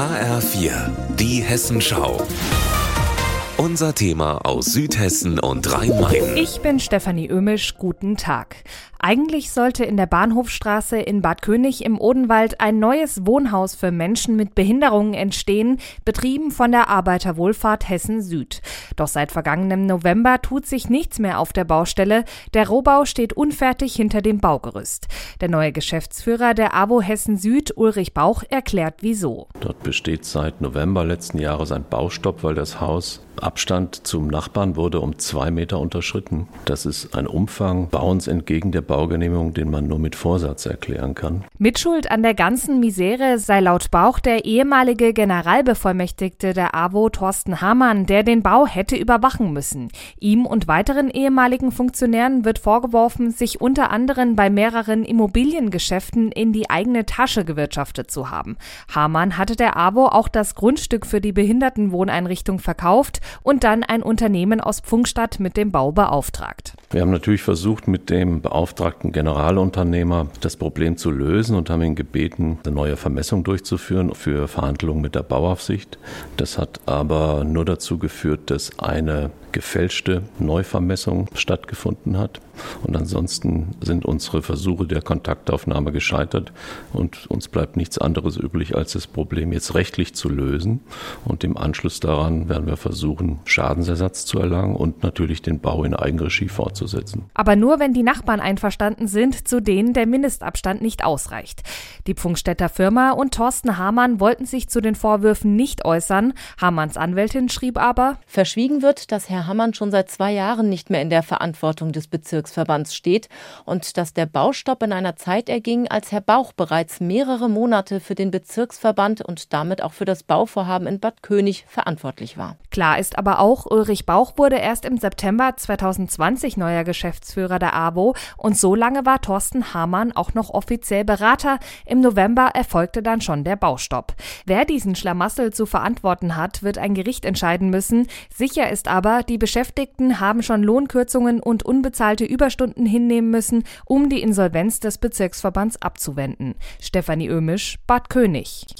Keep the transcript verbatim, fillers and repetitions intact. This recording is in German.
H R vier, die Hessenschau. Unser Thema aus Südhessen und Rhein-Main. Ich bin Stefanie Ömisch, guten Tag. Eigentlich sollte in der Bahnhofstraße in Bad König im Odenwald ein neues Wohnhaus für Menschen mit Behinderungen entstehen, betrieben von der Arbeiterwohlfahrt Hessen Süd. Doch seit vergangenem November tut sich nichts mehr auf der Baustelle. Der Rohbau steht unfertig hinter dem Baugerüst. Der neue Geschäftsführer der A W O Hessen Süd, Ulrich Bauch, erklärt wieso. Dort besteht seit November letzten Jahres ein Baustopp, weil das Haus Abstand zum Nachbarn wurde um zwei Meter unterschritten. Das ist ein Umfang Bauens entgegen der Baugenehmigung, den man nur mit Vorsatz erklären kann. Mitschuld an der ganzen Misere sei laut Bauch der ehemalige Generalbevollmächtigte der A W O, Thorsten Hamann, der den Bau hätte überwachen müssen. Ihm und weiteren ehemaligen Funktionären wird vorgeworfen, sich unter anderem bei mehreren Immobiliengeschäften in die eigene Tasche gewirtschaftet zu haben. Hamann hatte der A W O auch das Grundstück für die Behindertenwohneinrichtung verkauft und dann ein Unternehmen aus Pfungstadt mit dem Bau beauftragt. Wir haben natürlich versucht, mit dem beauftragten Generalunternehmer das Problem zu lösen und haben ihn gebeten, eine neue Vermessung durchzuführen für Verhandlungen mit der Bauaufsicht. Das hat aber nur dazu geführt, dass eine gefälschte Neuvermessung stattgefunden hat. Und ansonsten sind unsere Versuche der Kontaktaufnahme gescheitert und uns bleibt nichts anderes übrig, als das Problem jetzt rechtlich zu lösen. Und im Anschluss daran werden wir versuchen, Schadensersatz zu erlangen und natürlich den Bau in Eigenregie fortzusetzen. Aber nur, wenn die Nachbarn einverstanden sind, zu denen der Mindestabstand nicht ausreicht. Die Pfungstädter Firma und Thorsten Hamann wollten sich zu den Vorwürfen nicht äußern. Hamanns Anwältin schrieb aber: Verschwiegen wird, dass Herr Hamann schon seit zwei Jahren nicht mehr in der Verantwortung des Bezirksverbands steht und dass der Baustopp in einer Zeit erging, als Herr Bauch bereits mehrere Monate für den Bezirksverband und damit auch für das Bauvorhaben in Bad König verantwortlich war. Klar ist aber auch, Ulrich Bauch wurde erst im September zweitausendzwanzig neuer Geschäftsführer der A W O und so lange war Thorsten Hamann auch noch offiziell Berater. Im November erfolgte dann schon der Baustopp. Wer diesen Schlamassel zu verantworten hat, wird ein Gericht entscheiden müssen. Sicher ist aber, die Beschäftigten haben schon Lohnkürzungen und unbezahlte Überstunden hinnehmen müssen, um die Insolvenz des Bezirksverbands abzuwenden. Stefanie Ömisch, Bad König.